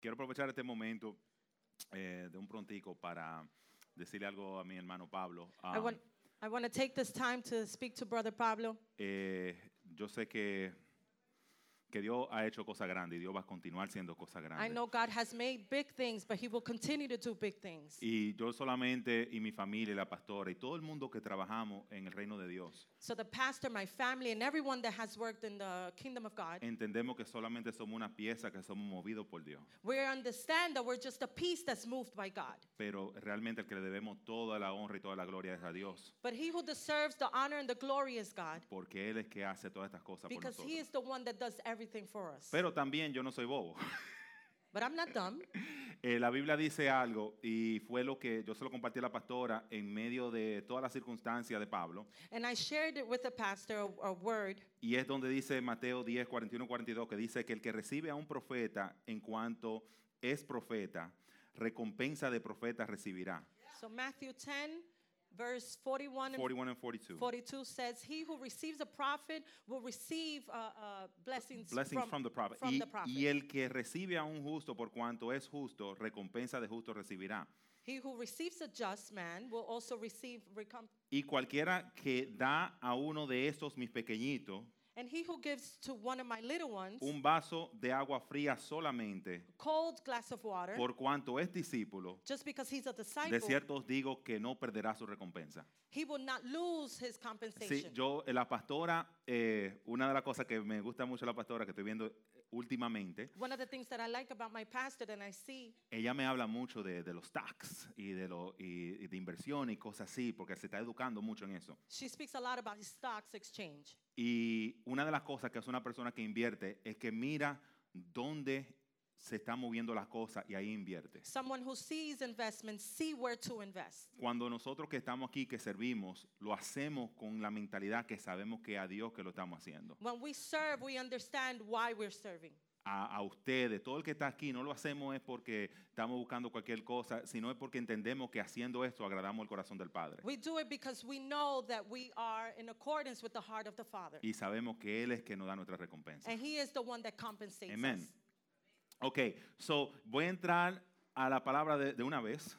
Quiero aprovechar este momento de un prontico para decirle algo a mi hermano Pablo. I want to take this time to speak to Brother Pablo. Yo sé que Dios ha hecho cosas grandes y Dios va a continuar haciendo cosas I grandes. know God has made big things, but He will continue to do big things. Y yo solamente y mi familia y la pastora y todo el mundo que trabajamos en el reino de Dios, So the pastor, my family, and everyone that has worked in the kingdom of God, entendemos que solamente somos una pieza que somos movidos por Dios. we understand that we're just a piece that's moved by God. Pero realmente el que le debemos toda la honra y toda la gloria es a Dios, But He who deserves the honor and the glory is God, porque Él es que hace todas estas cosas por because nosotros. He is the one that does everything for us. Pero también yo no soy bobo. But I'm not dumb. La Biblia dice algo y fue lo que yo se lo compartí a la pastora en medio de todas las circunstancias de Pablo. And I shared it with the pastor, a word. Y es donde dice Mateo 10, 41, 42, que dice que el que recibe a un profeta en cuanto es profeta, recompensa de profeta recibirá. So Matthew 10, verse 41 and 41 and 42. 42 says, he who receives a prophet will receive blessings From the prophet. from the prophet. Y el que recibe a un justo por cuanto es justo, recompensa de justo recibirá. He who receives a just man will also receive recompense. Y cualquiera que da a uno de estos mis pequeñitos And he who gives to one of my little ones un vaso de agua fría solamente, a cold glass of water, por cuanto es discípulo, just because he's a de disciple, cierto os digo que no perderá su recompensa. he will not lose his compensation. Sí, la pastora, una de las cosas que me gusta mucho de la pastora que estoy viendo últimamente, One of the things that I like about my pastor and I see, ella me habla mucho de los tax y de inversión y cosas así, porque se está educando mucho en eso. she speaks a lot about his stocks exchange. Y una de las cosas que hace una persona que invierte es que mira dónde se están moviendo las cosas y ahí invierte. Someone who sees investments, see where to invest. Cuando nosotros que estamos aquí, que servimos, lo hacemos con la mentalidad que sabemos que a Dios que lo estamos haciendo. When we serve, we understand why we're serving. A ustedes, todo el que está aquí, no lo hacemos es porque estamos buscando cualquier cosa, sino es porque entendemos que haciendo esto agradamos el corazón del Padre. We do it because we know that we are in accordance with the heart of the Father. Y sabemos que Él es que nos da nuestra recompensa. And He is the one that compensates Amen. us. Ok, so voy a entrar a la palabra de una vez.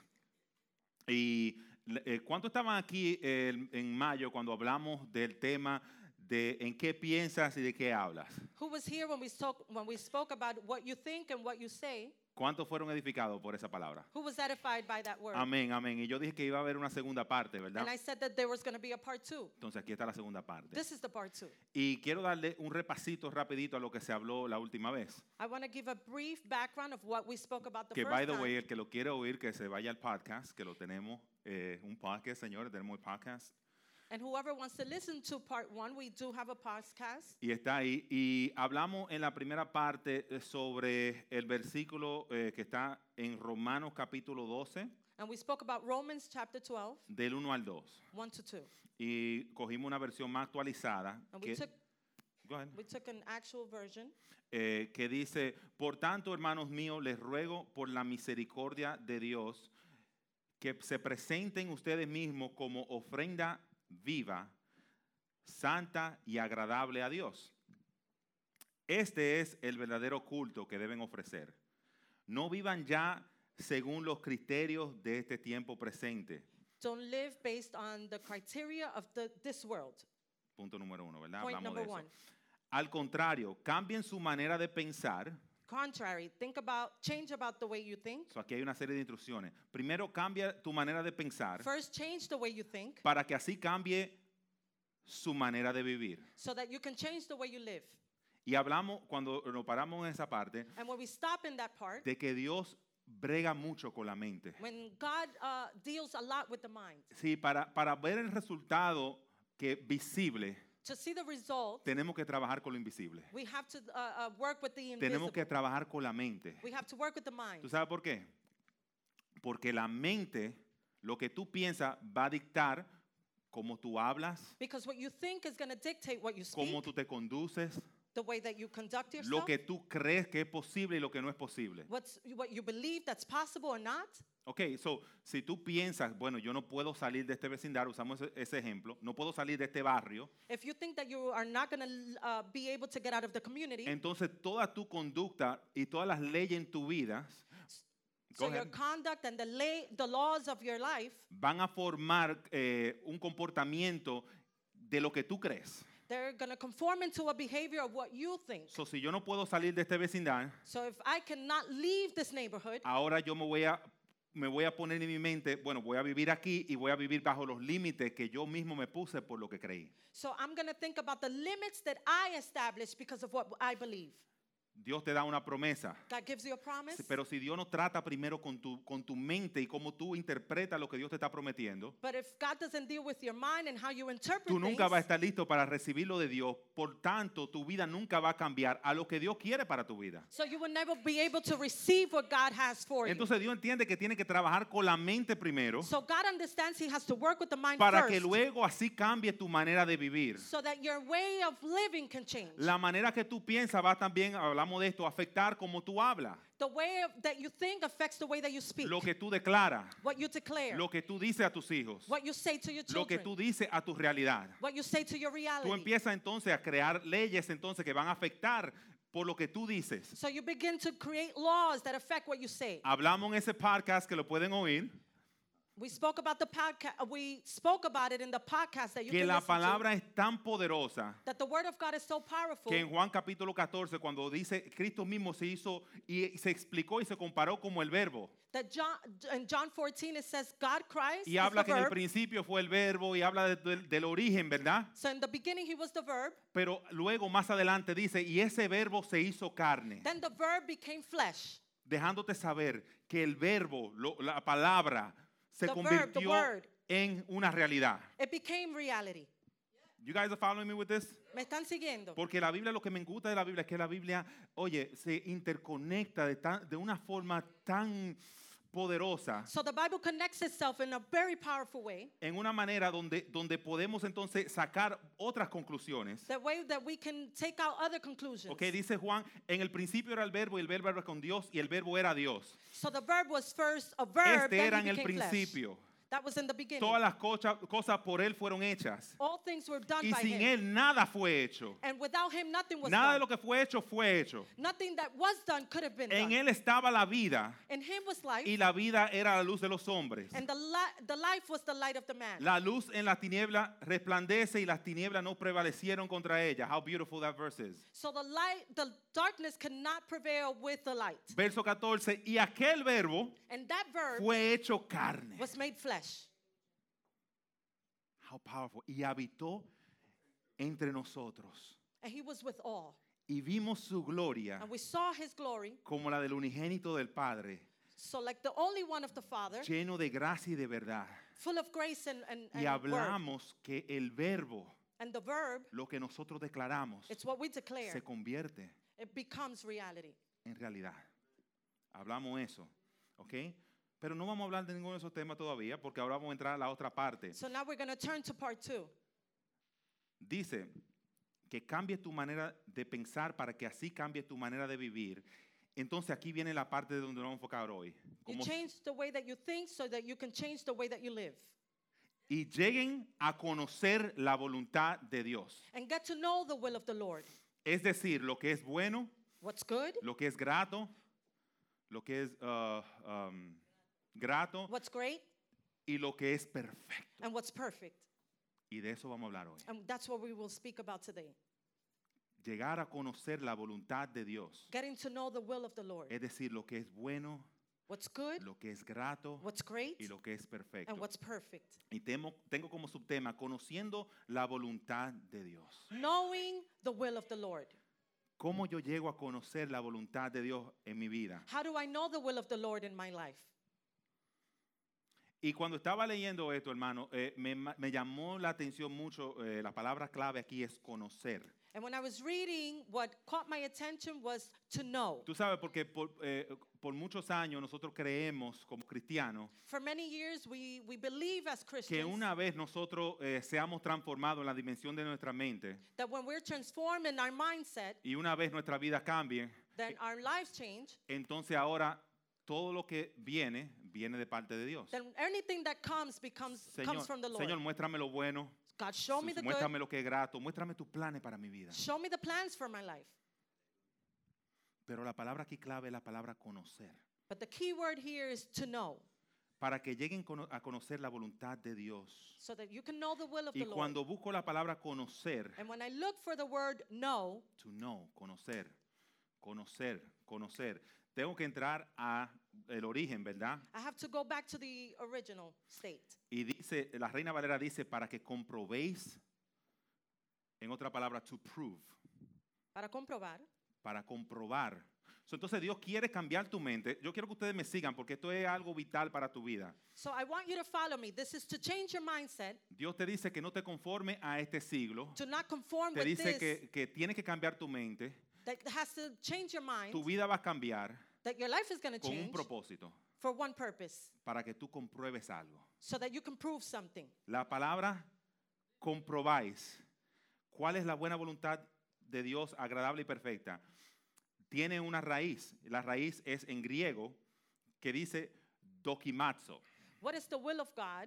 Y ¿cuántos estaban aquí en mayo cuando hablamos del tema de en qué piensas y de qué hablas? Who was here when we spoke about what you think and what you say? ¿Cuántos fueron edificados por esa palabra? Who was edified by that word? Amén, amén. Y yo dije que iba a haber una segunda parte, ¿verdad? And I said that there was going to be a part 2. Entonces aquí está la segunda parte. This is the part 2. Y quiero darle un repasito rapidito a lo que se habló la última vez. I want to give a brief background of what we spoke about the Que, first by the time. way, el que lo quiere oír, que se vaya al podcast, que lo tenemos, un podcast, señores, tenemos el podcast. And whoever wants to listen to part 1, we do have a podcast. Y está ahí. Y hablamos en la primera parte sobre el versículo que está en Romanos capítulo 12, And we spoke about Romans chapter 12, del 1 al 2. 1 to 2. Y cogimos una versión más actualizada And que, we go ahead, took an actual version. que dice, por tanto, hermanos míos, les ruego por la misericordia de Dios que se presenten ustedes mismos como ofrenda viva, santa y agradable a Dios. Este es el verdadero culto que deben ofrecer. No vivan ya según los criterios de este tiempo presente. Don't live based on the criteria of this world. Punto número 1, ¿verdad? Point Hablamos de number eso. 1. Al contrario, cambien su manera de pensar. Contrary, change about the way you think. So, aquí hay una serie de instrucciones. Primero, cambia tu manera de pensar First, change the way you think para que así cambie su manera de vivir. so that you can change the way you live. Y hablamos, cuando nos paramos en esa parte, And when we stop in that part, de que Dios brega mucho con la mente. when God deals a lot with the mind, Sí, para ver el resultado que visible, to see the result, tenemos que trabajar con lo invisible. we have to work with the Tenemos invisible. que trabajar con la mente. We have to work with the mind. ¿Tú sabes por qué? Porque la mente, lo que tú piensas, va a dictar cómo tú hablas, Because what you think is going to dictate what you speak, cómo tú te conduces, The way that you conduct Lo yourself. que tú crees que es posible y lo que no es posible. What you believe that's possible or not. Ok, so, si tú piensas, bueno, yo no puedo salir de este vecindario, usamos ese ejemplo, no puedo salir de este barrio, If you think that you are not going to be able to get out of the community, entonces toda tu conducta y todas las leyes en tu vida so go your ahead, conduct and the laws of your life, van a formar un comportamiento de lo que tú crees. they're going to conform into a behavior of what you think. So, si yo no puedo salir de este vecindario, So if I cannot leave this neighborhood, ahora yo me voy a poner en mi mente, bueno, voy a vivir aquí y voy a vivir bajo los límites que yo mismo me puse por lo que creí. so I'm going to think about the limits that I established because of what I believe. Dios te da una promesa. God gives you a promise. Pero si Dios no trata primero con tu mente y cómo tú interpretas lo que Dios te está prometiendo, But if God doesn't deal with your mind and how you interpret tú nunca vas a things, estar listo para recibirlo de Dios. Por tanto, tu vida nunca va a cambiar a lo que Dios quiere para tu vida. so you will never be able to receive what God has for you. Entonces Dios entiende que tiene que trabajar con la mente primero So God understands He has to work with the mind para que first, luego así cambie tu manera de vivir. so that your way of living can change. La manera que tú piensas va también, hablamos de esto, a afectar como tú hablas, The way that you think affects the way that you speak, lo que tú declaras, what you declare, lo que tú dices a tus hijos, what you say to your lo que children, tú dices a tu realidad. what you say to your Tú reality. empiezas entonces a crear leyes entonces que van a afectar por lo que tú dices. So you begin to create laws that affect what you say. Hablamos en ese podcast que lo pueden oír, We spoke about the podcast. We spoke about it in the podcast that you que can la listen to. palabra es tan poderosa That the word of God is so powerful. que en Juan capítulo 14, cuando dice Cristo mismo se hizo y se explicó y se comparó como el verbo. That in John 14 it says God Christ Y is habla the que en el verb. principio fue el verbo y habla del origen, ¿verdad? So in the beginning he was the verb. Pero luego más adelante dice, y ese verbo se hizo carne, Then the verb became flesh. dejándote saber que el verbo, la palabra, se The verb, the convirtió word. en una realidad. It became reality. You guys are following me with this? ¿Me están siguiendo? Porque la Biblia, lo que me gusta de la Biblia es que la Biblia, oye, se interconecta de una forma tan poderosa, So the Bible connects itself in a very powerful way. en una manera donde podemos entonces sacar otras conclusiones. That way that we can take out other conclusions. Ok, dice Juan, en el principio era el verbo y el verbo era con Dios y el verbo era Dios. So the verb was first a verb, Este era then en he el became flesh. principio. That was in the beginning. Todas las cosas por Él fueron hechas. All things were done Y by sin him. Él nada fue hecho. And without him, nothing was Nada de done. lo que fue hecho. Nothing that was done could have been En done. Él estaba la vida In him was life, y la vida era la luz de los hombres. and the life was the light of the man. La luz en la tiniebla resplandece y las tinieblas no prevalecieron contra ella. How beautiful that verse is. So the darkness cannot prevail with the light. Verso 14, y aquel verbo And that verb fue hecho carne. was made flesh. How powerful. Y habitó entre nosotros. And he was with all. Y vimos su gloria And we saw his glory. como la del unigénito del Padre, So like the only one of the Father, lleno de gracia y de verdad. full of grace and Y word. hablamos que el verbo, And the verb, lo que nosotros declaramos, it's what we declare. se convierte It becomes reality. en realidad. Hablamos eso, ¿ok? Pero no vamos a hablar de ninguno de esos temas todavía porque ahora vamos a entrar a la otra parte. So now we're going to turn to part 2. Dice que cambie tu manera de pensar para que así cambie tu manera de vivir. Entonces aquí viene la parte de donde nos vamos a enfocar hoy. You Como- change the way that you think so that you can change the way that you live. y lleguen a conocer la voluntad de Dios. And get to know the will of the Lord. Es decir, lo que es bueno, What's good, lo que es grato, lo que es grato what's great, y lo que es perfecto. and what's perfect. Y de eso vamos a hablar hoy. And that's what we will speak about today. Llegar a conocer la voluntad de Dios. Getting to know the will of the Lord. Es decir, lo que es bueno, What's good, lo que es grato what's great, y lo que es perfecto. and what's perfect. Y tengo como subtema conociendo la voluntad de Dios. Knowing the will of the Lord. ¿Cómo yo llego a conocer la voluntad de Dios en mi vida? How do I know the will of the Lord in my life? Y cuando estaba leyendo esto, hermano, me llamó la atención mucho, la palabra clave aquí es conocer. And when I was reading, what caught my attention was to know. Tú sabes, porque por muchos años nosotros creemos como cristianos For many years, we believe as que Christians una vez nosotros seamos transformados en la dimensión de nuestra mente that when we're transformed in our mindset, y una vez nuestra vida cambie, then our lives change, entonces ahora todo lo que viene de parte de Dios. then anything that comes comes from the Lord. Señor, muéstrame lo bueno, God, show me the good. muéstrame lo que es grato, muéstrame tus planes para mi vida. Show me the plans for my life. Pero la palabra aquí clave es la palabra conocer. But the key word here is to know, Para que lleguen a conocer la voluntad de Dios. so that you can know the will of Y the Lord. cuando busco la palabra conocer, And when I look for the word know, to know, conocer, tengo que entrar a el origen, ¿verdad? I have to go back to the original state. Y dice, la Reina Valera dice, para que comprobéis, en otra palabra, to prove, Para comprobar. para comprobar. Entonces Dios quiere cambiar tu mente. Yo quiero que ustedes me sigan porque esto es algo vital para tu vida. So I want you to follow me. This is to change your mindset, Dios te dice que no te conforme a este siglo. to not conform Te with dice this, que tienes que cambiar tu mente. that has to change your mind, Tu vida va a cambiar that your life is going to con un change propósito, for one purpose, para que tú compruebes algo. so that you can prove something. La palabra comprobáis. ¿Cuál es la buena voluntad de Dios agradable y perfecta? Tiene una raíz. La raíz es en griego que dice dokimazo. What is the will of God?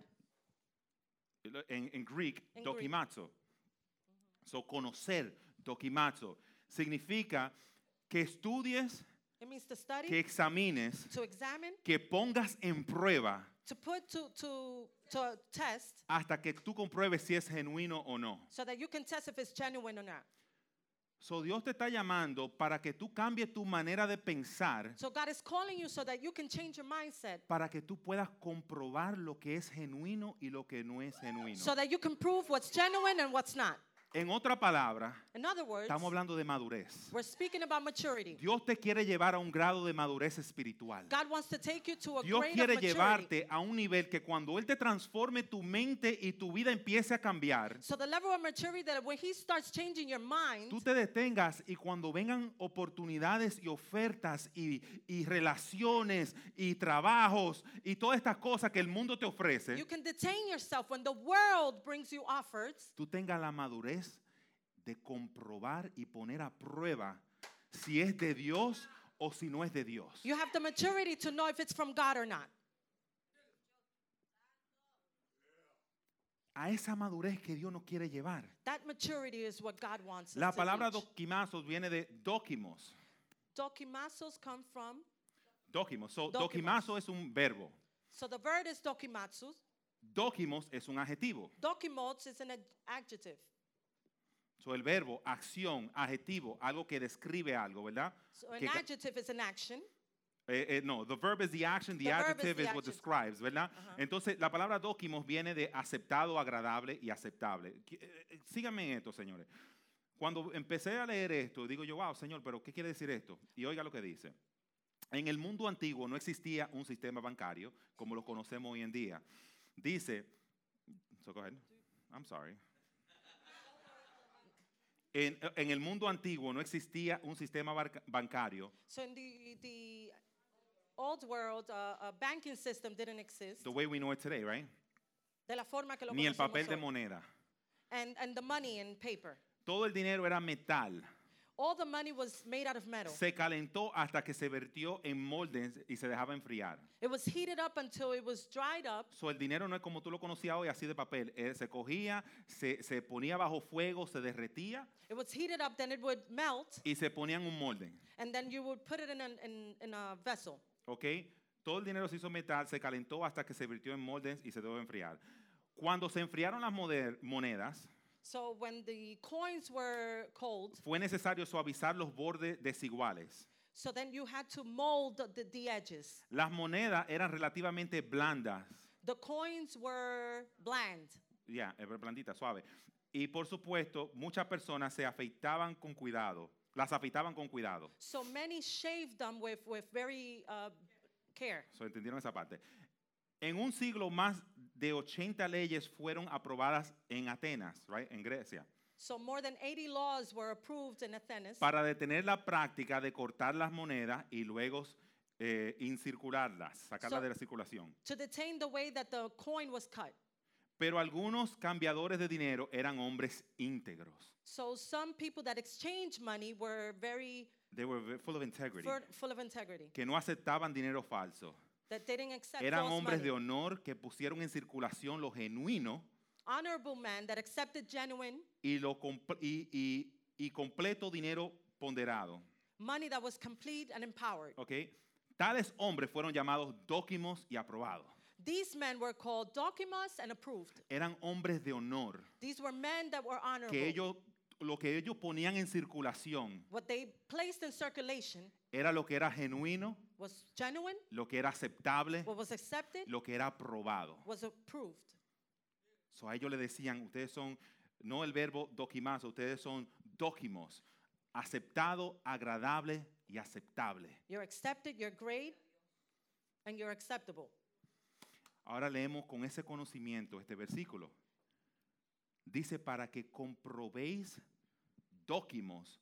En Greek, En dokimazo. So, conocer, dokimazo, significa que estudies, It means to study, que examines, to examine, que pongas en prueba to put to test, hasta que tú compruebes si es genuino o no. so that you can test if it's genuine or not. So, Dios te está llamando para que tú cambies tu manera de pensar, So God is calling you so that you can change your mindset, para que tú puedas comprobar lo que es genuino y lo que no es genuino. so that you can prove what's genuine and what's not. En otra palabra, In other words, estamos hablando de madurez. we're speaking about maturity. Dios te quiere llevar a un grado de madurez espiritual. God wants to take you to a Dios grade of quiere maturity, llevarte a un nivel que cuando Él te transforme tu mente y tu vida empiece a cambiar, so the level of maturity that when He starts changing your mind, tú te detengas y cuando vengan oportunidades y ofertas y relaciones y trabajos y todas estas cosas que el mundo te ofrece, you can detain yourself when the world brings you offers, tú tengas la madurez de comprobar y poner a prueba si es de Dios o si no es de Dios. you have the maturity to know if it's from God or not. A esa madurez que Dios nos quiere llevar. That maturity is what God wants us La to palabra reach. dokimazos viene de dokimos. Dokimazos come from, Dokimos. So, Dokimos. dokimazo es un verbo. so the verb is dokimatsu. Dokimos es un adjetivo. Dokimos is an adjective. So, el verbo, acción, adjetivo, algo que describe algo, ¿verdad? So an Que ca- adjective is an action. No, the verb is the action, the The verb is adjective the is what adjective. describes, ¿verdad? Ajá. Entonces, la palabra dokimos viene de aceptado, agradable y aceptable. Síganme en esto, señores. Cuando empecé a leer esto, digo yo, wow, Señor, pero ¿qué quiere decir esto? Y oiga lo que dice. En el mundo antiguo no existía un sistema bancario como lo conocemos hoy en día. Dice, so go ahead. I'm sorry. En el mundo antiguo no existía un sistema bancario, So in the old world, a banking system didn't exist. the way we know it today, right? De la forma que lo Ni el conocemos papel de hoy. moneda. And the money in paper. Todo el dinero era metal. All the money was made out of metal. Se calentó hasta que se vertió en moldes y se dejaba enfriar. It was heated up until it was dried up. So, el dinero no es como tú lo conocías hoy, así de papel. Se cogía, se ponía bajo fuego, se derretía It was heated up, then it would melt, y se ponía en un molde. and then you would put it in a vessel. ¿Ok? Todo el dinero se hizo metal, se calentó hasta que se vertió en moldes y se dejó enfriar. Cuando se enfriaron las monedas, So when the coins were cold, fue necesario suavizar los bordes desiguales. so then you had to mold the edges. Las monedas eran relativamente blandas. The coins were bland. Ya, blandita, suave. Y por supuesto, muchas personas se afeitaban con cuidado. Las afeitaban con cuidado. So many shaved them with very care. So, ¿entendieron esa parte? En un siglo, más de 80 leyes fueron aprobadas en Atenas, right? En Grecia, So more than 80 laws were approved in Athens para detener la práctica de cortar las monedas y luego incircularlas, sacarlas So- de la circulación. to detain the way that the coin was cut. Pero algunos cambiadores de dinero eran hombres íntegros. So some people that exchanged money were very They were full of integrity, full of integrity, que no aceptaban dinero falso. that they didn't accept Eran false hombres de money. honor que pusieron en circulación lo genuino Honorable men that accepted genuine y, y completo dinero ponderado. money that was complete and empowered. ¿Ok? Tales hombres fueron llamados dóquimos y aprobados. These men were called Dokimos and approved. Eran hombres de honor, These were men that were honorable. que lo que ellos ponían en circulación What they placed in circulation era lo que era genuino, was genuine, lo que era aceptable, what was accepted lo que era aprobado. was approved. So a ellos le decían, ustedes son, no el verbo dokimazo, ustedes son dóquimos, aceptado, agradable y aceptable. You're accepted, you're great, and you're acceptable. Ahora leemos con ese conocimiento este versículo. Dice, para que comprobéis dóquimos,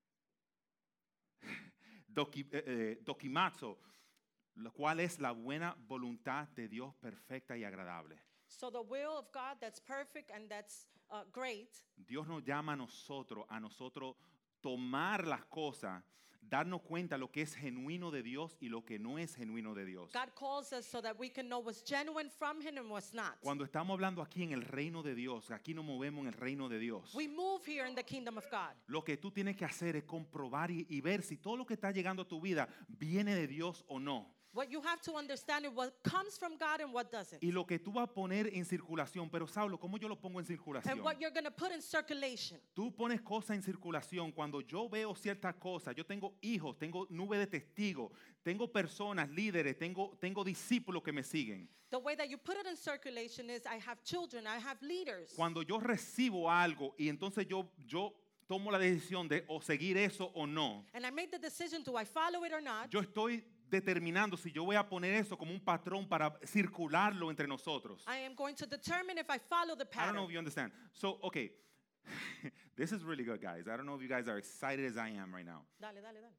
dokimazo, lo cual es la buena voluntad de Dios perfecta y agradable. So the will of God that's perfect and that's great, Dios nos llama a nosotros tomar las cosas, darnos cuenta lo que es genuino de Dios y lo que no es genuino de Dios. God calls us so that we can know what's genuine from Him and what's not. Cuando estamos hablando aquí en el reino de Dios, aquí nos movemos en el reino de Dios. We move here in the kingdom of God. Lo que tú tienes que hacer es comprobar y ver si todo lo que está llegando a tu vida viene de Dios o no. What you have to understand is what comes from God and what doesn't. Y lo que tú vas a poner en circulación, pero Saulo, ¿cómo yo lo pongo en circulación? And what you're going to put in circulation. Tú pones cosas en circulación. Cuando yo veo ciertas cosas, yo tengo hijos, tengo nube de testigos, tengo personas, líderes, tengo discípulos que me siguen. The way that you put it in circulation is I have children, I have leaders. Cuando yo recibo algo y entonces yo tomo la decisión de o seguir eso o no, And I make the decision, do I follow it or not? yo estoy determinando si yo voy a poner eso como un patrón para circularlo entre nosotros. I am going to determine if I follow the I don't know pattern. if you understand. So, okay, this is really good, guys. I don't know if you guys are excited as I am right now. Dale, dale, dale.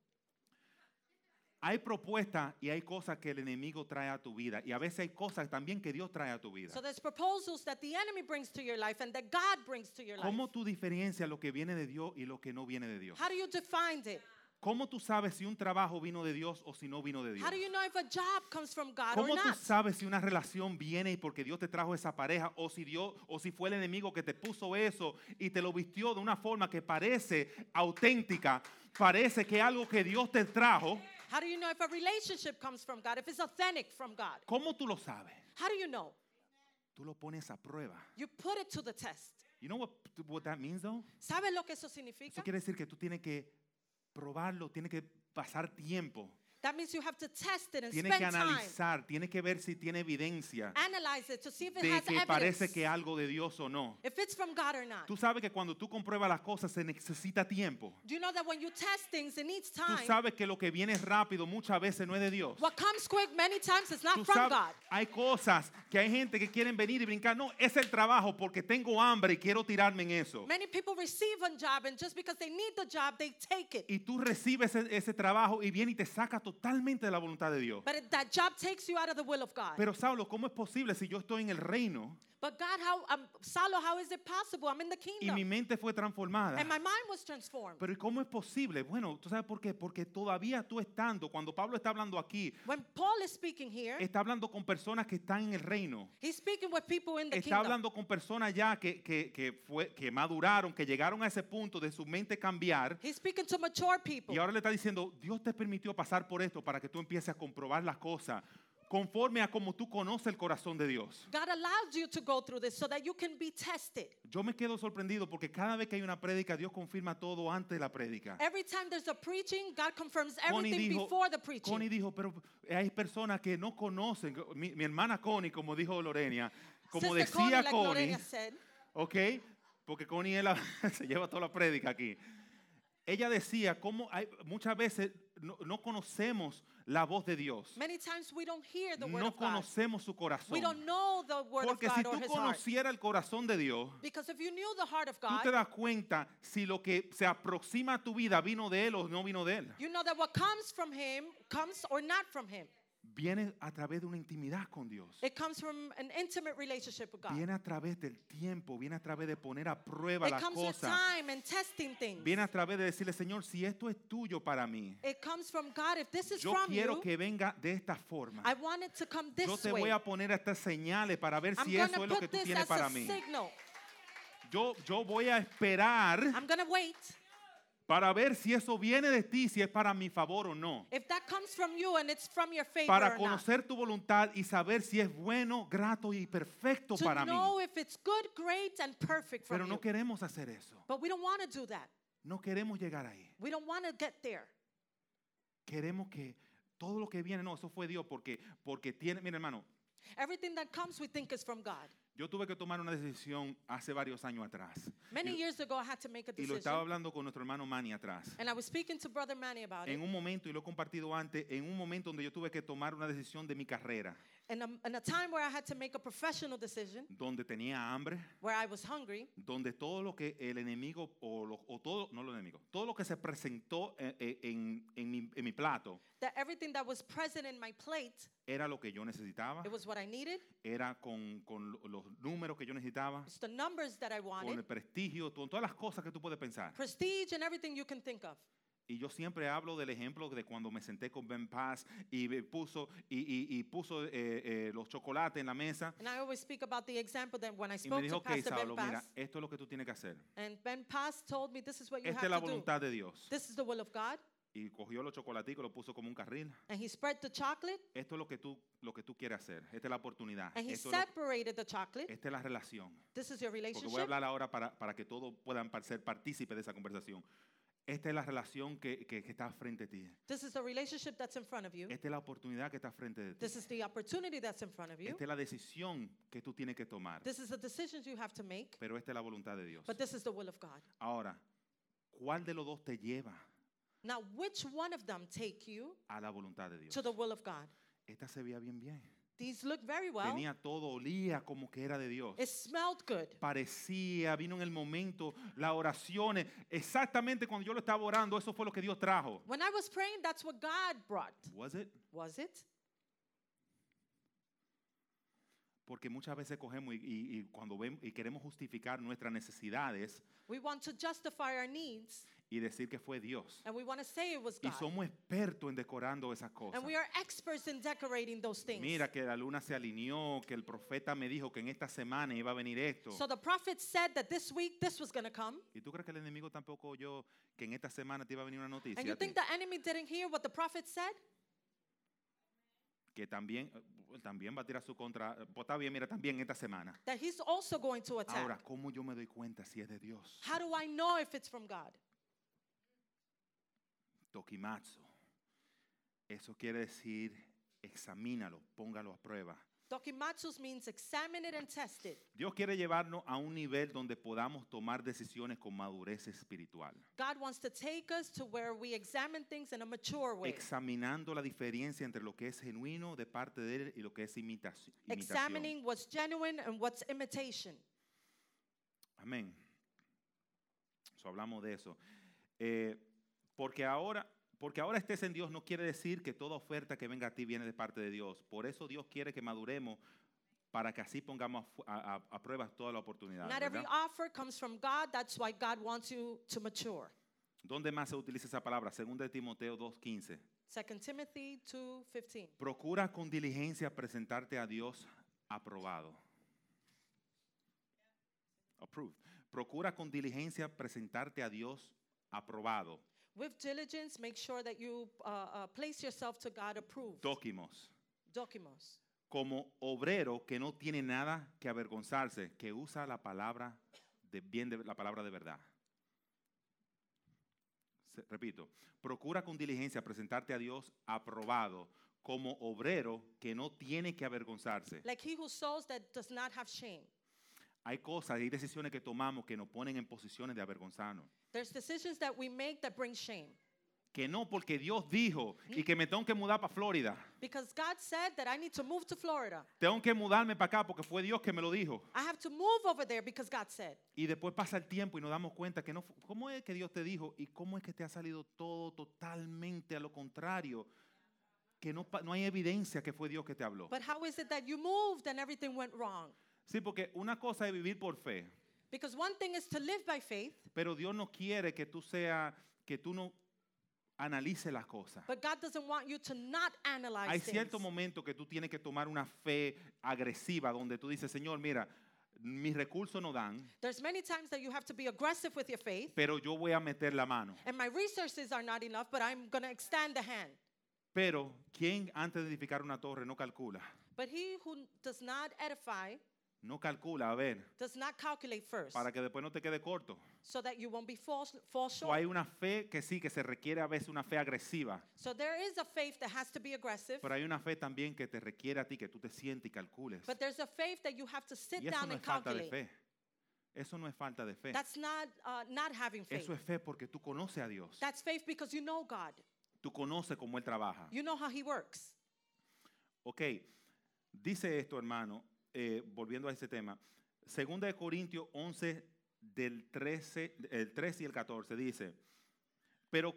Hay propuestas y hay cosas que el enemigo trae a tu vida. Y a veces hay cosas también que Dios trae a tu vida. So there's proposals that the enemy brings to your life and that God brings to your life. ¿Cómo tú diferencias lo que viene de Dios y lo que no viene de Dios? How do you define it? ¿Cómo tú sabes si un trabajo vino de Dios o si no vino de Dios? How do you know if a job comes from God or ¿Cómo tú not? sabes si una relación viene y porque Dios te trajo esa pareja o si fue el enemigo que te puso eso y te lo vistió de una forma que parece auténtica, parece que algo que Dios te trajo? How do you know if a relationship comes from God, if it's authentic from God? ¿Cómo tú lo sabes? How do you know? Tú lo pones a prueba. You put it to the test. You know what that means though? ¿Sabes lo que eso significa? Eso quiere decir que tú tienes que probarlo, tienes que pasar tiempo, That means you have to test it and tienes que spend time. analizar, tienes que ver si tiene evidencia Analyze it to see if it de has que parece evidence. que algo de Dios o no. If it's from God or not. Tú sabes que cuando tú compruebas las cosas se necesita tiempo. Do you know that when you test things, it needs Tú time? sabes que lo que viene rápido muchas veces no es de Dios. What comes quick many times is not Tú from sabes, God. hay cosas que hay gente que quieren venir y brincar. No, es el trabajo porque tengo hambre y quiero tirarme en eso. Many people receive a job and just because they need the job, they take it. Y tú recibes ese trabajo y viene y te saca totalmente de la voluntad de Dios. But that job takes you out of the will of God. Pero Saulo, ¿cómo es posible si yo estoy en el reino But God, Saulo, how is it possible? I'm in the y mi kingdom. mente fue transformada? And my mind was transformed. Pero ¿y cómo es posible? Bueno, ¿tú sabes por qué? Porque todavía tú estando, cuando Pablo está hablando aquí, When Paul is speaking here, está hablando con personas que están en el reino. he's speaking with people in the Está kingdom. hablando con personas ya que maduraron, que llegaron a ese punto de su mente cambiar. He's speaking to mature people. Y ahora le está diciendo, Dios te permitió pasar por esto para que tú empieces a comprobar las cosas conforme a como tú conoces el corazón de Dios. God allows you to go through this so that you can be tested. Yo me quedo sorprendido porque cada vez que hay una prédica, Dios confirma todo antes de la prédica. Every time there's a preaching, God confirms Connie everything dijo, before the preaching. Connie dijo, pero hay personas que no conocen. Mi hermana Connie, como dijo Lorena, como Sister Connie, decía like Connie, Lorena said, ¿ok? Porque Connie es se lleva toda la prédica aquí. ella decía cómo muchas veces no conocemos la voz de Dios. Many times we don't hear the word No of God. conocemos su corazón. We don't know the word Porque of si God tú or his heart. conocieras el corazón de Dios, Because if you knew the heart of tú God, te das cuenta si lo que se aproxima a tu vida vino de Él o no vino de Él. you know that what comes from him comes or not from him. Viene a través de una intimidad con Dios. It comes from an intimate relationship with God. Viene a través del tiempo, viene a través de poner a prueba It las comes with cosas. time and testing things. Viene a través de decirle, Señor, si esto es tuyo para mí, It comes from God. If this is yo from quiero you, que venga de esta forma. I want it to come Yo this te way. voy a poner estas señales para ver I'm si going eso to es lo que put tú this tienes as para a mí. signal. Yo voy a esperar I'm going to wait. para ver si eso viene de ti, si es para mi favor o no. If that comes from you and it's from your favor Para or not. conocer tu voluntad y saber si es bueno, grato y perfecto To para mí. know if it's good, great, and perfect Pero from no you. queremos hacer eso. But we don't want to do that. No queremos llegar ahí. We don't want to get there. Queremos que todo lo que viene, no, eso fue Dios porque tiene, mira hermano, Everything that comes we think is from God. yo tuve que tomar una decisión hace varios años atrás. Many Y, years ago I had to make a y lo estaba decision. hablando con nuestro hermano Manny atrás. And I was speaking to Brother Manny about En it. un momento, y lo he compartido antes, en un momento donde yo tuve que tomar una decisión de mi carrera, In a time where I had to make a professional decision, donde tenía hambre, where I was hungry, donde todo lo que el enemigo, o todo, no lo enemigo, todo lo que se presentó en mi plato, that everything that was present in my plate, era lo que yo necesitaba, it was what I needed. era con los números que yo necesitaba, It's the numbers that I con wanted, el prestigio, con todas las cosas que tú puedes pensar. prestige and everything you can think of. Y yo siempre hablo del ejemplo de cuando me senté con Ben Paz y puso los chocolates en la mesa And I always speak about the example that when I y me spoke dijo, to ok, Pastor Ben Saulo, mira, Paz, esto es lo que tú tienes que hacer. and Ben Paz told me this is what you Esta es la have to do. voluntad de Dios. This is the will of God. Y cogió los chocolaticos, lo puso como un carril. And he spread the chocolate Esto es lo que tú quieres hacer. Esta es la oportunidad. and he Esto es separated the chocolate. esta es la relación. This is your Porque voy a relationship. hablar ahora para que todos puedan ser partícipes de esa conversación. Esta es la relación que está frente a ti. This is the relationship that's in front of you. Esta es la oportunidad que está frente de ti. This is the opportunity that's in front of you. Esta es la decisión que tú tienes que tomar. This is the decisions you have to make. Pero esta es la voluntad de Dios. But this is the will of God. Ahora, ¿cuál de los dos te lleva Now, which one of them take you a la voluntad de Dios? to the will of God? Esta se veía bien. These look very well. Tenía todo, olía como que era de Dios. It smelled good. Parecía, vino en el momento, las oraciones. Exactamente cuando yo lo estaba orando, eso fue lo que Dios trajo. When I was praying, that's what God brought. Was it? Was it? Porque muchas veces cogemos y cuando vemos y queremos justificar nuestras necesidades We want to justify our needs y decir que fue Dios. and we want to say it was Y God. somos expertos en decorando esas cosas. And we are experts in decorating those things. Mira que la luna se alineó, que el profeta me dijo que en esta semana iba a venir esto. So the prophet said that this week this was going to come. ¿Y tú crees que el enemigo tampoco oyó que en esta semana te iba a venir una noticia? And you a ti? think the enemy didn't hear what the prophet said? Que también va a tirar su contra. Pues está bien, mira, también esta semana. That he's also going to attack. Ahora, ¿cómo yo me doy cuenta si es de Dios? How do I know if it's from God? Tokimatsu. Eso quiere decir, examínalo, póngalo a prueba. Dokimatsus means examine it and test it. Dios quiere llevarnos a un nivel donde podamos tomar decisiones con madurez espiritual. God wants to take us to where we examine things in a mature way. Examinando la diferencia entre lo que es genuino de parte de Él y lo que es imitación. Examining what's genuine and what's imitation. Amén. So, hablamos de eso. Porque ahora estés en Dios no quiere decir que toda oferta que venga a ti viene de parte de Dios. Por eso Dios quiere que maduremos para que así pongamos a prueba toda la oportunidad. Not every offer comes from God. That's why God wants you to mature. ¿Dónde más se utiliza esa palabra? 2 Timoteo 2:15. 2 Timothy 2:15. Procura con diligencia presentarte a Dios aprobado. Approved. Procura con diligencia presentarte a Dios aprobado. With diligence, make sure that you place yourself to God approved. Dóquimos. Dokimos. Como obrero que no tiene nada que avergonzarse, que usa la palabra la palabra de verdad. Repito, procura con diligencia presentarte a Dios aprobado, como obrero que no tiene que avergonzarse. Like he who sows that does not have shame. hay cosas, hay decisiones que tomamos que nos ponen en posiciones de avergonzarnos. There's decisions that we make that bring shame. Que no porque Dios dijo y que me tengo que mudar para Florida. Because God said that I need to move to Florida. Tengo que mudarme para acá porque fue Dios que me lo dijo. I have to move over there because God said. Y después pasa el tiempo y nos damos cuenta que no, ¿cómo es que Dios te dijo? Y cómo es que te ha salido todo totalmente a lo contrario. Que no hay evidencia que fue Dios que te habló. But how is it that you moved and everything went wrong? Sí, porque una cosa es vivir por fe, Because one thing is to live by faith, pero Dios no quiere que tú no analices las cosas. but God doesn't want you to not analyze Hay things. cierto momento que tú tienes que tomar una fe agresiva donde tú dices, Señor, mira, mis recursos no dan, There's many times that you have to be aggressive with your faith, pero yo voy a meter la mano. and my resources are not enough, but I'm going to extend the hand. Pero, ¿quién antes de edificar una torre no calcula? But he who does not edify No calcula, a ver, does not calculate first, para que después no te quede corto. so that you won't be fall O short. hay una fe que sí, que se requiere a veces una fe agresiva, So there is a faith that has to be aggressive, pero hay una fe también que te requiere a ti que tú te sientes y calcules. but there's a faith that you have to sit Y eso down no and es falta de calculate. fe. Eso no es falta de fe. That's not having faith. Eso es fe porque tú conoces a Dios. That's faith because you know God. Tú conoces cómo Él trabaja. You know how he works. Ok, dice esto, hermano, volviendo a ese tema. Segunda de Corintios 11, el 13 y el 14, dice, pero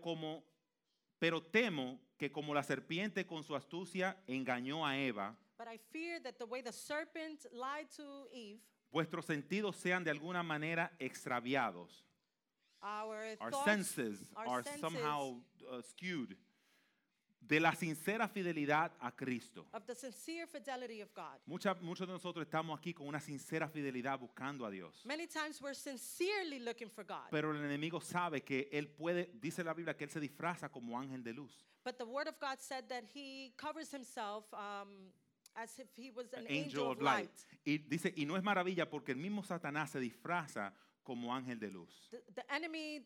temo que como la serpiente con su astucia engañó a Eva, But I fear that the way the serpent lied to Eve, vuestros sentidos sean de alguna manera extraviados. our Our thoughts, senses our are senses somehow skewed. De la sincera fidelidad a Cristo. of the sincere fidelity of God. Muchos de nosotros estamos aquí con una sincera fidelidad buscando a Dios. Many times we're sincerely looking for God. Pero el enemigo sabe que él puede, dice la Biblia, que él se disfraza como ángel de luz. But the word of God said that he covers himself as if he was an angel of light. Y dice, y no es maravilla porque el mismo Satanás se disfraza como ángel de luz. The enemy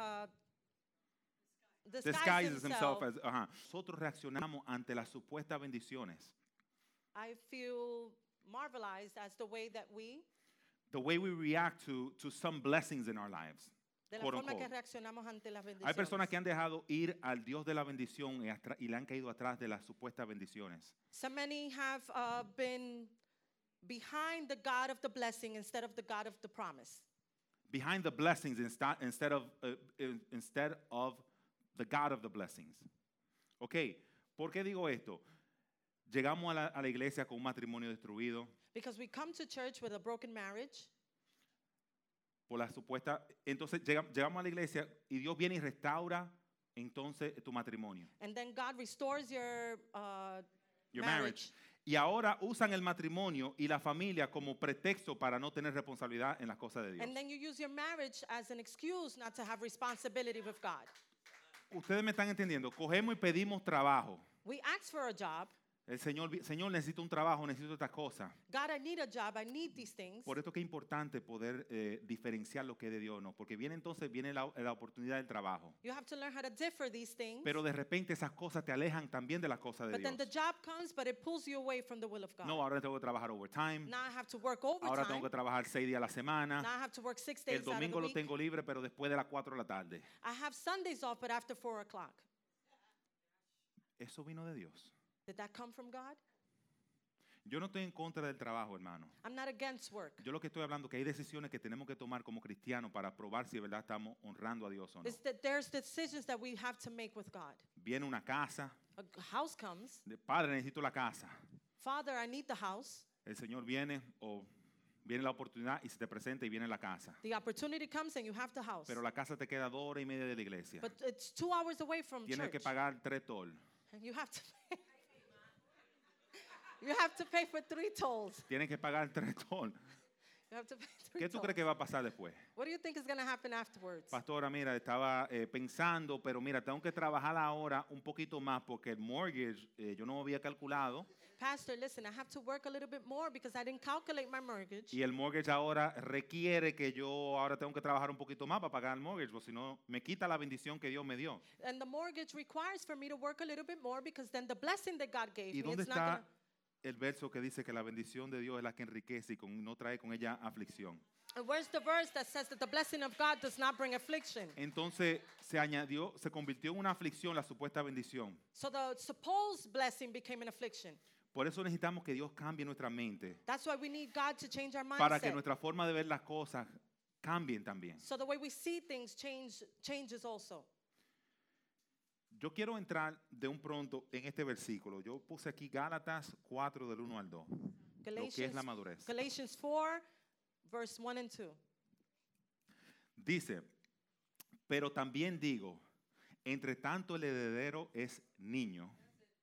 Disguises himself as, Nosotros reaccionamos ante las supuestas bendiciones. I feel marvelized as the way that The way we react to some blessings in our lives. de la Quote, forma que unquote. reaccionamos ante las bendiciones. Hay personas que han dejado ir al Dios de la bendición y le han caído atrás de las supuestas bendiciones. So many have been behind the God of the blessing instead of the God of the promise. Behind the blessings instead of the God of the blessings. Ok, ¿por qué digo esto? Llegamos a la iglesia con un matrimonio destruido Because we come to church with a broken marriage, por la supuesta. Entonces llegamos a la iglesia y Dios viene y restaura entonces tu matrimonio. and then God restores your Your marriage. Y ahora usan el matrimonio y la familia como pretexto para no tener responsabilidad en las cosas de Dios. And then you use your marriage as an excuse not to have responsibility with God. Ustedes me están entendiendo. Cogemos y pedimos trabajo. We ask for a job. El Señor, necesito un trabajo, necesito esta cosa. God, I need a job. I need these things. Por esto que es importante poder diferenciar lo que es de Dios o no, porque viene la oportunidad del trabajo. You have to learn how to differ these things. Pero de repente esas cosas te alejan también de las cosas de But then the Dios. job comes, but it pulls you away from the will of God. No, ahora tengo que trabajar overtime. Now I have to work Ahora tengo overtime. que trabajar 6 días a la semana. Now I have to work 6 El days out of the domingo lo week. tengo libre, pero después de las 4 de la tarde. I have Sundays off, but after 4 o'clock. Eso vino de Dios. Did that come from God? Yo no estoy en contra del trabajo, hermano. I'm not against work. Yo lo que estoy hablando es que hay decisiones que tenemos que tomar como cristianos para probar si de verdad estamos honrando a Dios o no. It's that there's decisions that we have to make with God. Viene una casa. A house comes. Padre, necesito la casa. Father, I need the house. El Señor viene o viene la oportunidad y se te presenta y viene la casa. The opportunity comes and you have the house. Pero la casa te queda 2 horas y media de la iglesia. But it's 2 hours away from Tienes church. que pagar 3 tolls. And you have to pay. You have to pay for 3 tolls. Tienes que pagar 3 tolls. You have to pay 3 ¿Qué tú tolls. crees que va a pasar después? What do you think is going to happen afterwards? Pastora, mira, estaba pensando, pero mira, tengo que trabajar ahora un poquito más porque el mortgage yo no había calculado Pastor, listen, I have to work a little bit more because I didn't calculate my mortgage. y el mortgage ahora requiere que yo ahora tengo que trabajar un poquito más para pagar el mortgage, porque si no me quita la bendición que Dios me dio. And the mortgage requires for me to work a little bit more because then the blessing that God gave ¿Y me, dónde it's not está gonna, el verso que dice que la bendición de Dios es la que enriquece y no trae con ella aflicción? And where's the verse that says that the blessing of God does not bring affliction? Entonces se convirtió en una aflicción la supuesta bendición. So the supposed blessing became an affliction. Por eso necesitamos que Dios cambie nuestra mente That's why we need God to change our para que mindset. nuestra forma de ver las cosas cambien también. So the way we see things changes also. Yo quiero entrar de un pronto en este versículo. Yo puse aquí Gálatas 4 del 1 al 2. Lo que es la madurez. Galatians 4, verse 1 and 2. Dice, pero también digo, entre tanto el heredero es niño,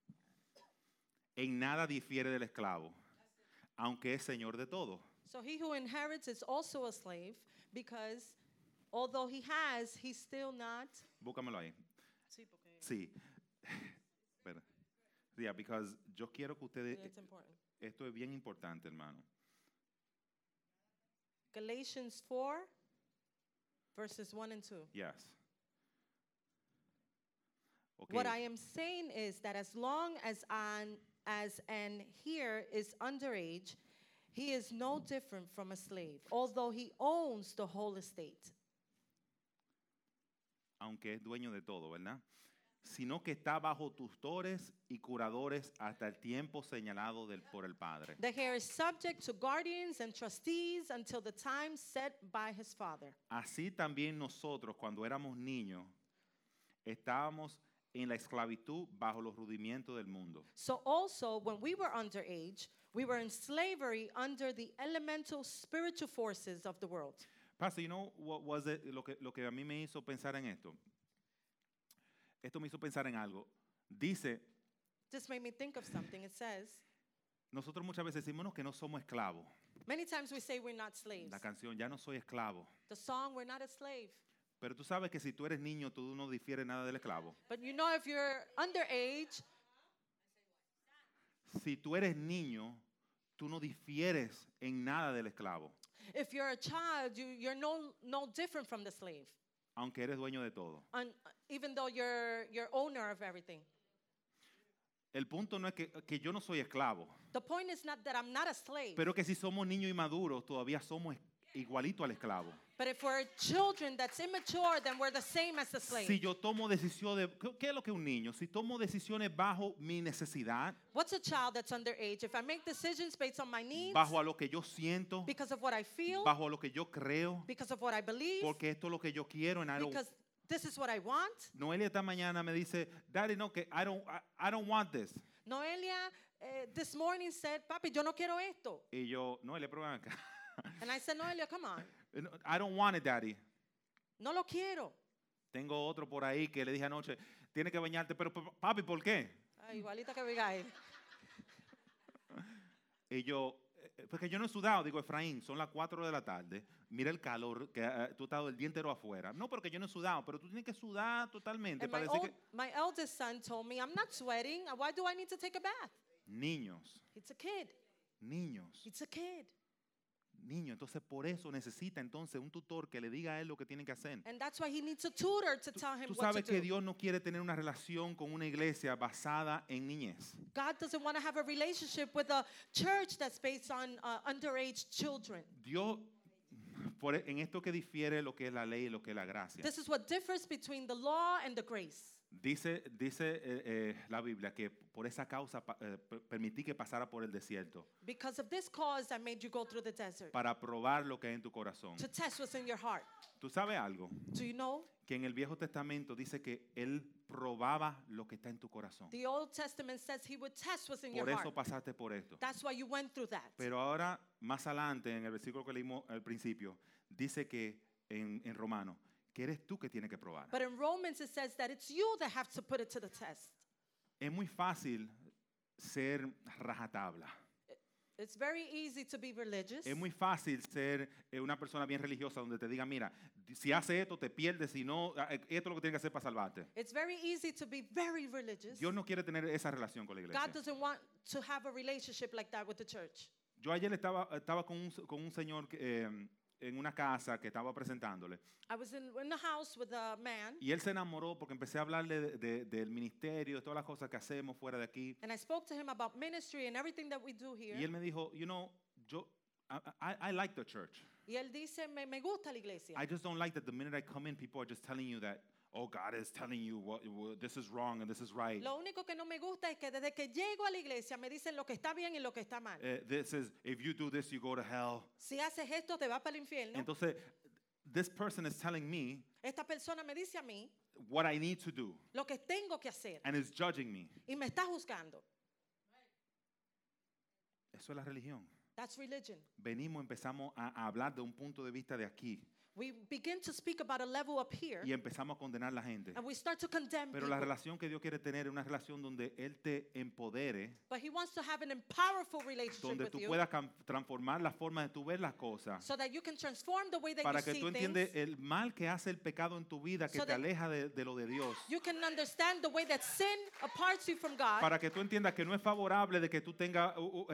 en nada difiere del esclavo, aunque es señor de todo. So he who inherits is also a slave, because although he has, he's still not. Búscamelo ahí. Sí. Espera. Yeah, because yo quiero que ustedes, That's important. esto es bien importante, hermano. Galatians 4, verses 1 and 2. Yes. Okay. What I am saying is that as long as an heir is underage, he is no different from a slave, although he owns the whole estate. Aunque es dueño de todo, ¿verdad? Sino que está bajo tutores y curadores hasta el tiempo señalado por el Padre. The heir is subject to guardians and trustees until the time set by his father. Así también nosotros, cuando éramos niños, estábamos en la esclavitud bajo los rudimientos del mundo. So also, when we were underage, we were in slavery under the elemental spiritual forces of the world. Pastor, you know what was it? Lo que a mí me hizo pensar en esto. Esto me hizo pensar en algo. Dice, This made me think of something. It says, nosotros muchas veces decimos "No, que no somos esclavos. many times we say we're not slaves. La canción, ya no soy esclavo. The song, we're not a slave. Pero tú sabes que si tú eres niño, tú no difieres nada del esclavo. But you know, if you're underage, Si tú eres niño, tú no difieres en nada del esclavo, if you're a child, you're no different from the slave, aunque eres dueño de todo. even though you're owner of everything. El punto no es que yo no soy esclavo, The point is not that I'm not a slave, pero que si somos niños y maduros, todavía somos igualito al esclavo. but if we're children that's immature, then we're the same as the slave. Si yo tomo decisiones, ¿qué es lo que es un niño? Si tomo decisiones bajo mi necesidad, What's a child that's underage? If I make decisions based on my needs, bajo a lo que yo siento, because of what I feel, bajo a lo que yo creo, because of what I believe, porque esto es lo que yo quiero. because this is what I want. Noelia esta mañana me dice, Daddy, no, que I don't want this. Noelia this morning said, Papi, yo no quiero esto. Y yo, Noelia, pero ven acá. And I said, Noelia, come on. I don't want it, Daddy. No lo quiero. Tengo otro por ahí que le dije anoche, tiene que bañarte, pero papi, ¿por qué? Igualita que Abigail. Y yo, porque yo no he sudado, digo, Efraín, son las 4 de la tarde, mira el calor, que tú has estado el día entero afuera. No, porque yo no he sudado, pero tú tienes que sudar totalmente And para decir que... my eldest son told me, I'm not sweating. Why do I need to take a bath? Niños, It's a kid. niños, It's a kid. niños. Entonces, por eso necesita entonces un tutor que le diga a él lo que tiene que hacer. And that's why he needs a tutor to tell him Tú what to sabes que do. Dios no quiere tener una relación con una iglesia basada en niñez. God doesn't want to have a relationship with a church that's based on underage children. Dios, en esto que difiere lo que es la ley y lo que es la gracia. This is what differs between the law and the grace. Dice la Biblia que por esa causa permití que pasara por el desierto Because of this cause, I made you go through the desert para probar lo que hay en tu corazón. to test what's in your heart. ¿Tú sabes algo? Do you know? Que en el Viejo Testamento dice que Él probaba lo que está en tu corazón. The Old Testament says he would test what's in your Por eso heart. pasaste por esto. That's why you went through that. Pero ahora, más adelante, en el versículo que leímos al principio, dice que en Romano, que eres tú que tienes que probar. But in Romans, it says that it's you that have to put it to the test. Es muy fácil ser rajatabla. It's very easy to be religious. Es muy fácil ser una persona bien religiosa donde te diga, mira, si hace esto te pierdes, si no, esto es lo que tienes que hacer para salvarte. It's very easy to be very religious. Dios no quiere tener esa relación con la iglesia. God doesn't want to have a relationship like that with the church. Yo ayer estaba con un señor en una casa que estaba presentándole. I was in the house with a man, Y él se enamoró porque empecé a hablarle del ministerio, de todas las cosas que hacemos fuera de aquí. and I spoke to him about ministry and everything that we do Y here. él me dijo, I like the church. Y él dice, me gusta la iglesia. I just don't like that the minute I come in, people are just telling you that, oh, God is telling you this is wrong and this is right. Lo único que no me gusta es que desde que llego a la iglesia me dicen lo que está bien y lo que está mal. This is, if you do this, you go to hell. Si haces esto, te vas para el infierno. Entonces, this person is telling me Esta persona me dice a mí what I need to do lo que tengo que hacer and is judging me. y me está juzgando. Eso es la religión. That's religion. Empezamos a hablar de un punto de vista de aquí We begin to speak about a level up here y empezamos a condenar a la gente. and we start to condemn Pero la people. relación que Dios quiere tener es una relación donde Él te empodere, But he wants to have an empowerful relationship donde with tú you puedas transformar la forma de tú ver las cosas, so that you can transform the way that para you que see tú things. entiendes el mal que hace el pecado en tu vida, que So te that aleja de lo de Dios. You can understand the way that sin aparts you from God, Para que tú entiendas que no es favorable de que tú tengas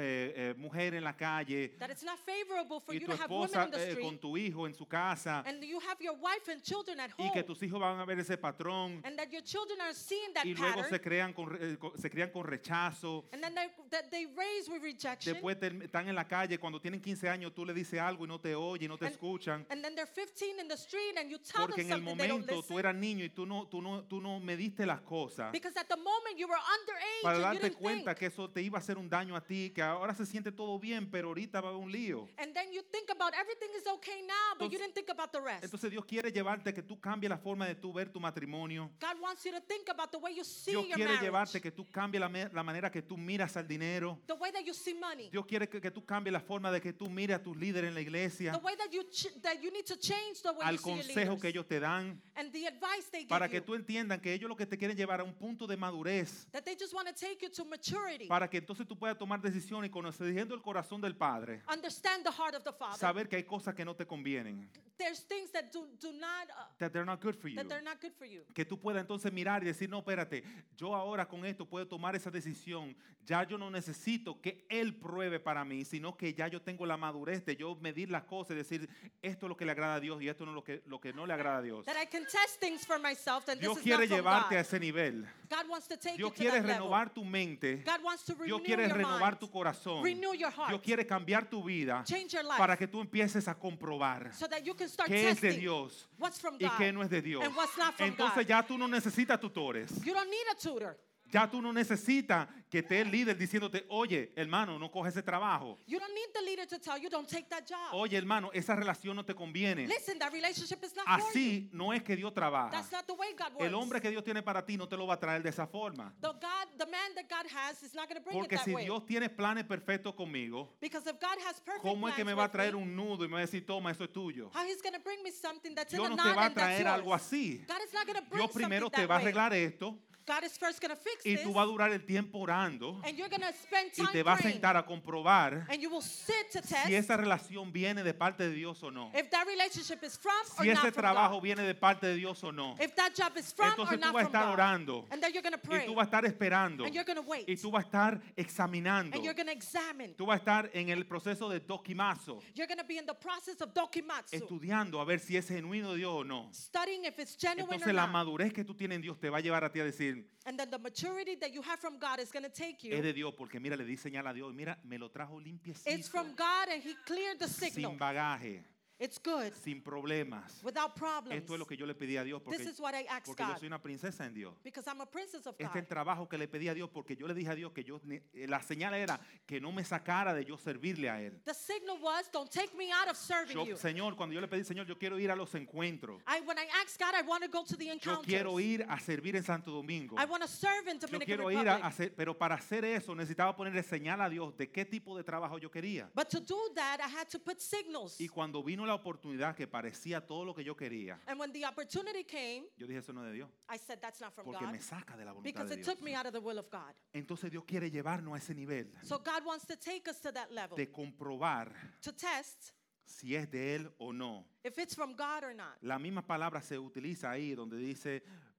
mujer en la calle that it's not favorable for y you tu to have women esposa in the street, con tu hijo en su casa and you have your wife and children at y home, que tus hijos van a ver ese patrón and that your children are seeing that y luego pattern, se crían con rechazo. and then that they raise with rejection, Después están en la calle, cuando tienen 15 años tú le dices algo y no te oyen, no te escuchan. and then they're 15 in the street and you tell Porque them en el something, they don't momento listen. tú eras niño y tú no mediste las cosas Because at the moment you were underage para and you darte didn't cuenta think. que eso te iba a hacer un daño a ti, que ahora se siente todo bien, pero ahorita va a haber un lío. And then you think about everything is okay now, but you Entonces- didn't think about the rest. Entonces Dios quiere llevarte que tú cambies la forma de tú ver tu matrimonio. God wants you to think about the way you see Dios your quiere marriage, llevarte que tú cambies la manera que tú miras al dinero. the way that you see money, Dios quiere que tú cambies la forma de que tú mires a tus líderes en la iglesia, the way that you need to change the way al you see your consejo que leaders, ellos te dan, and the advice they para give que you. tú entiendan que ellos lo que te quieren llevar a un punto de madurez, That they just want to take you to maturity. para que entonces tú puedas tomar decisiones y conociendo el corazón del Padre, Understand the heart of the Father. saber que hay cosas que no te convienen, There's things that do not that they're not good for you. that they're not good for you. Que tú puedas entonces mirar y decir, no, espérate, yo ahora con esto puedo tomar esa decisión. Ya yo no necesito que Él pruebe para mí, sino que ya yo tengo la madurez de yo medir las cosas y decir, esto es lo que le agrada a Dios y esto no es lo que no le agrada a Dios. That I can test things for myself, and Dios this is quiere not from llevarte a God. ese nivel. God wants to take Dios you to quiere that level. renovar tu mente. God wants to renew Dios quiere your renovar mind, tu corazón. renew your heart, Dios quiere cambiar tu vida change your life, para que tú empieces a comprobar so that you can start qué es de testing Dios what's from y God qué no es de Dios. and what's not from Entonces God. ya tú no necesitas tutores. You don't need a tutor. Ya tú no necesitas que esté el líder diciéndote, oye, hermano, no coge ese trabajo. You don't need the leader to tell you, don't take that job. Oye, hermano, esa relación no te conviene. Listen, that relationship is not for you. Así no es que Dios trabaja. That's not the way God works. El hombre que Dios tiene para ti no te lo va a traer de esa forma. The man that God has is not going to bring Porque it that si way. Dios tiene planes perfectos conmigo, Because if God has perfect ¿cómo es que plans me va a with traer me, un nudo y me va a decir, toma, eso es tuyo? how he's going to bring me something that's in Dios a no te knot va a and that's traer yours. algo así. God is not going to bring Dios primero something te that va a way. arreglar esto God is first going to fix y this, tú vas a durar el tiempo orando and you're going to spend y time te vas a praying, sentar a comprobar and you will sit to test si esa relación viene de parte de Dios o no. if that relationship is from or Si ese not from trabajo God. viene de parte de Dios o no. If that job is from or Entonces tú not vas a from estar God. orando And then you're going to y pray, tú vas a estar esperando and you're going to wait, y tú vas a estar examinando. and you're going to examine. Tú vas a estar en el proceso de dokimazo, You're going to be in the process of dokimatsu, estudiando a ver si es genuino de Dios o no. studying if it's genuine or Entonces la not. madurez que tú tienes en Dios te va a llevar a ti a decir, And then the maturity that you have from God is going to take you. es de Dios, porque mira, le di señal a Dios, mira, me lo trajo limpiecito, It's from God, and He cleared the signal. sin bagaje, It's good, sin problemas. without problems. Esto es lo que yo le pedí a Dios porque, This is what I asked porque yo God, soy una princesa en Dios. because I'm a princess of Este es God. el trabajo que le pedí a Dios porque yo le dije a Dios que la señal era que no me sacara de yo servirle a Él. The signal was, don't take me out of serving you. Señor, cuando yo le pedí, Señor, yo quiero ir a los encuentros. When I asked God, I want to go to the Yo encounters. quiero ir a servir en Santo Domingo. I want to serve in Yo Dominican quiero Republic. ir a hacer, pero para hacer eso necesitaba ponerle señal a Dios de qué tipo de trabajo yo quería. But to do that, I had to put signals. Y cuando vino la oportunidad que parecía todo lo que yo quería, And when the opportunity came, yo dije, eso no es de Dios, I said, that's not from porque God, me saca de la voluntad because de it Dios. took me out of the will of God. Entonces Dios quiere llevarnos a ese nivel So God wants to take us to that level, de comprobar to test si es de Él o no. if it's from God or not. La misma palabra se utiliza ahí donde dice,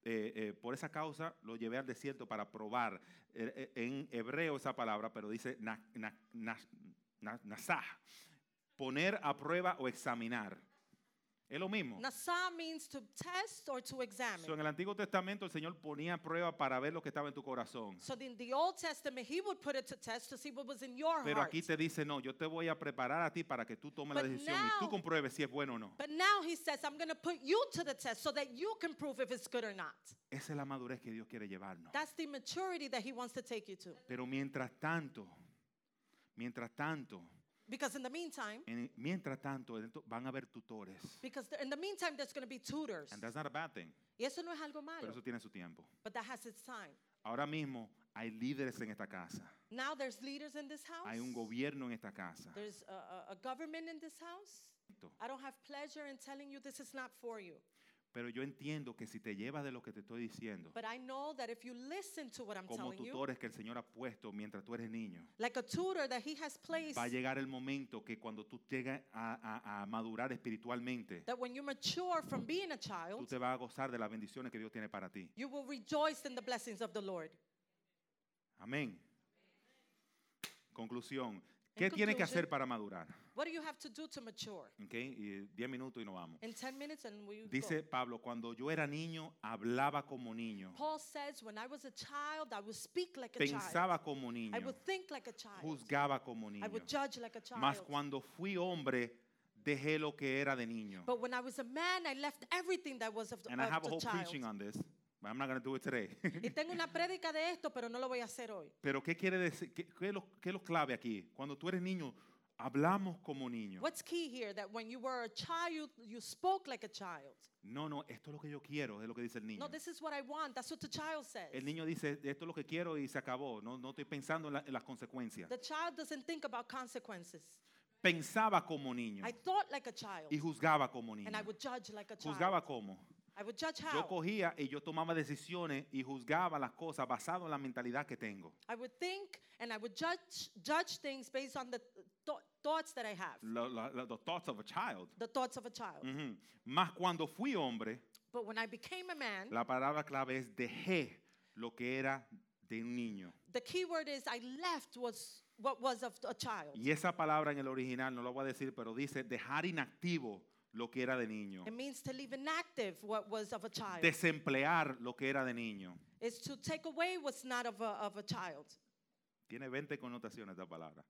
por esa causa lo llevé al desierto para probar. En hebreo esa palabra, pero dice nasah. poner a prueba o examinar. Es lo mismo. Nasa means to test or to examine. So, en el Antiguo Testamento el Señor ponía a prueba para ver lo que estaba en tu corazón. So in the Old Testament, he would put it to test to see what was in your Pero heart. aquí te dice, no, yo te voy a preparar a ti para que tú tomes la But decisión y tú now- compruebes si es bueno o no. But now he says, I'm going to put you to the test so that you can prove if it's good or not. Esa es la madurez que Dios quiere llevarnos. That's the maturity that he wants to take you to. Pero mientras tanto, Because in the meantime, van a haber tutores. in the meantime, there's going to be tutors. And that's not a bad thing. Y eso no es algo Pero malo, eso tiene su tiempo. but that has its time. Ahora mismo hay líderes en esta casa. Now there's leaders in this house. Hay un gobierno en esta casa. There's a government in this house. I don't have pleasure in telling you this is not for you. Pero yo entiendo que si te llevas de lo que te estoy diciendo, But I know that if you listen to what I'm como telling you, tutores que el Señor ha puesto mientras tú eres niño, like a tutor that he has placed, va a llegar el momento que cuando tú llegues a madurar espiritualmente, that when you mature from being a tú child, te vas a gozar de las bendiciones que Dios tiene para ti. you will rejoice in the blessings of the Lord. Amén. Conclusión. ¿Qué tienes que conclusion, hacer para madurar? What do you have to do to mature? Okay, y 10 minutos y nos vamos. In 10 minutes and we Dice go. Pablo, cuando yo era niño, hablaba como niño. Paul says, when I was a child, I would speak like a child. Pensaba como niño. I would think like a child. Juzgaba como niño. I would judge like a child. Mas cuando fui hombre, dejé lo que era de niño. But when I was a man, I left everything that was of And I have a the whole child. preaching on this, but I'm not going to do it today. Y tengo una prédica de esto, pero no lo voy a hacer hoy. Pero ¿qué quiere decir? ¿Qué es lo clave aquí? Cuando tú eres niño, hablamos como niño. What's key here? That when you were a child, you spoke like a child. No, esto es lo que yo quiero, es lo que dice el niño. No, this is what I want. That's what the child says. El niño dice, esto es lo que quiero y se acabó. No estoy pensando en las consecuencias. The child doesn't think about consequences. Pensaba como niño I thought like a child, y juzgaba como niño. and I would judge like a child. ¿Juzgaba cómo? I would judge Yo how? cogía y yo tomaba decisiones y juzgaba las cosas basado en la mentalidad que tengo. I would think and I would judge things based on the thoughts that I have. The thoughts of a child. The thoughts of a child. Ujú. Más cuando fui hombre, But when I became a man, la palabra clave es dejé lo que era de un niño. the key word is I left what was of a child. Y esa palabra en el original, no lo voy a decir, pero dice dejar inactivo lo que era de niño. It means to leave inactive what was of a child. Desemplear lo que era de niño. It's to take away what's not of a child. Tiene 20 connotaciones esta palabra.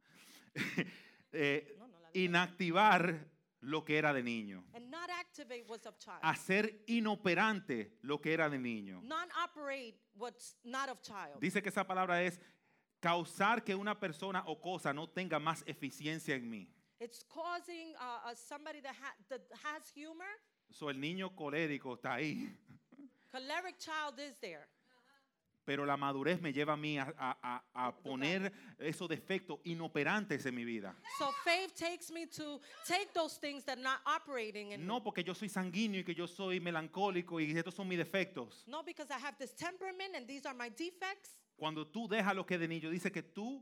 No, la- Inactivar lo que era de niño. And not activate what's of child. Hacer inoperante lo que era de niño. Not operate what's not of child. Dice que esa palabra es causar que una persona o cosa no tenga más eficiencia en mí. It's causing somebody that has humor. So, el niño colérico está ahí, Choleric child is there. pero la madurez me lleva a mí a poner esos defectos inoperantes en mi vida. So faith takes me to take those things that are not operating in No me. porque yo soy sanguíneo y que yo soy melancólico y estos son mis defectos. No, because I have this temperament and these are my defects. Cuando tú dejas lo que es de niño, dice que tú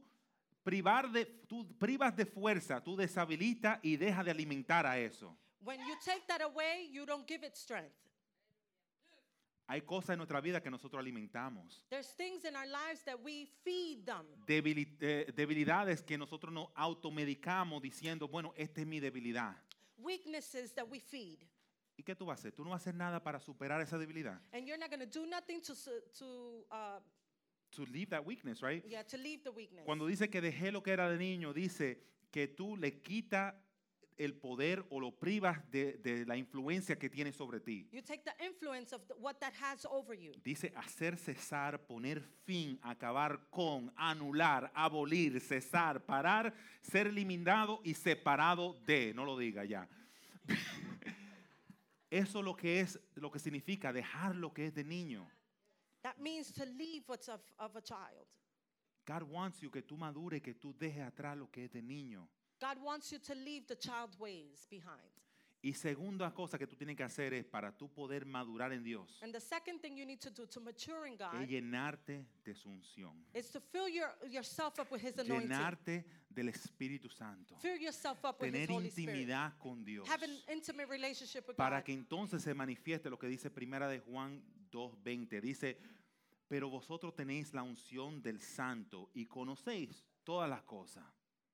privas de fuerza, tú deshabilitas y dejas de alimentar a eso. When you take that away, you don't give it strength. Hay cosas en nuestra vida que nosotros alimentamos. There's things in our lives that we feed them. Debilidades que nosotros nos automedicamos diciendo, bueno, esta es mi debilidad. Weaknesses that we feed. ¿Y qué tú vas a hacer? Tú no vas a hacer nada para superar esa debilidad. And you're not going to do nothing To leave that weakness, right? to leave the weakness. Cuando dice que dejé lo que era de niño, dice que tú le quitas el poder o lo privas de la influencia que tiene sobre ti. You take the influence of what that has over you. Dice hacer cesar, poner fin, acabar con, anular, abolir, cesar, parar, ser eliminado y separado de. No lo diga ya. Eso es lo que significa dejar lo que es de niño. That means to leave what's of a child. God wants you que tú madures, que tú dejes atrás lo que es de niño. God wants you to leave the child ways behind. Y segunda cosa que tú tienes que hacer es para tú poder madurar en Dios, And the second thing you need to do to mature in God es llenarte de su unción, is to fill yourself up with His anointing. llenarte del Espíritu Santo, Fill yourself up with His tener Holy Spirit. intimidad con Dios, Have an intimate relationship with para God. que entonces se manifieste lo que dice Primera de Juan 2:20. Dice, pero vosotros tenéis la unción del Santo y conocéis todas las cosas.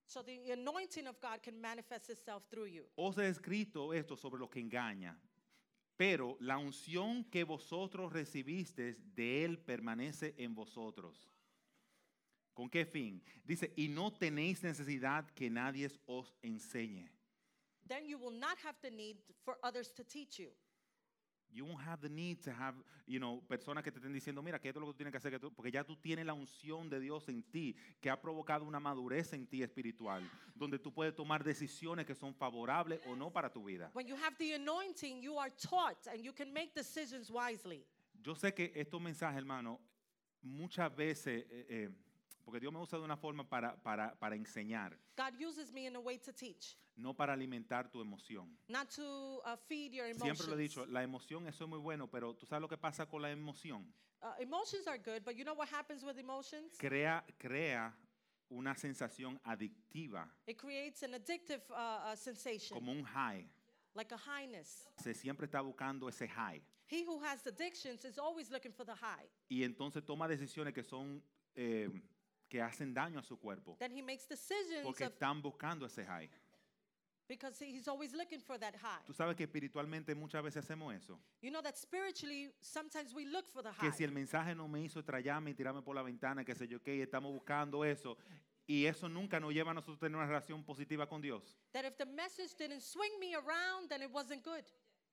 So the anointing of God can manifest itself through you. Os he escrito esto sobre lo que engaña, pero la unción que vosotros recibisteis de él permanece en vosotros. ¿Con qué fin? Dice, y no tenéis necesidad que nadie os enseñe. Then you will not have the need for others to teach you. You won't have the need to have, personas que te estén diciendo, mira, que esto es lo que tú tienes que hacer, porque ya tú tienes la unción de Dios en ti, que ha provocado una madurez en ti espiritual, donde tú puedes tomar decisiones que son favorables o no para tu vida. When you have the anointing, you are taught and you can make decisions wisely. Yo sé que estos mensajes, hermano, muchas veces, porque Dios me usa de una forma para enseñar, God uses me in a way to teach, no para alimentar tu emoción. not to feed your emotions. Siempre lo he dicho, la emoción, eso es muy bueno, pero tú sabes lo que pasa con la emoción. Emotions are good, but you know what happens with emotions? Crea una sensación adictiva, It creates an addictive sensation, como un high. like a highness. Se siempre está buscando ese high. He who has addictions is always looking for the high. Y entonces toma decisiones que son que hacen daño a su cuerpo, Then he makes decisions porque están buscando ese high. because he's always looking for that high. Tú sabes que espiritualmente muchas veces hacemos eso. You know that spiritually, sometimes we look for the Que high. si el mensaje no me hizo trallarme y tirarme por la ventana, que sé yo qué, y estamos buscando eso. Y eso nunca nos lleva a nosotros a tener una relación positiva con Dios. That if the message didn't swing me around, then it wasn't good.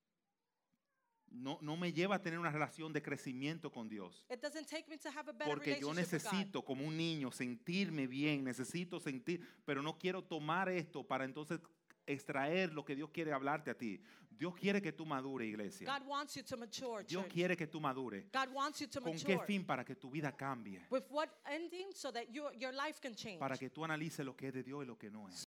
No me lleva a tener una relación de crecimiento con Dios. It doesn't take me to have a better Porque yo relationship with God. necesito, como un niño, sentirme bien, necesito sentir, pero no quiero tomar esto para entonces extraer lo que Dios quiere hablarte a ti. Dios quiere que tú madures, iglesia. God wants you to mature, Dios church. quiere que tú madures. God wants you to ¿Con mature. qué fin? Para que tu vida cambie. With what ending? So that your life can change. Para que tú analices lo que es de Dios y lo que no es.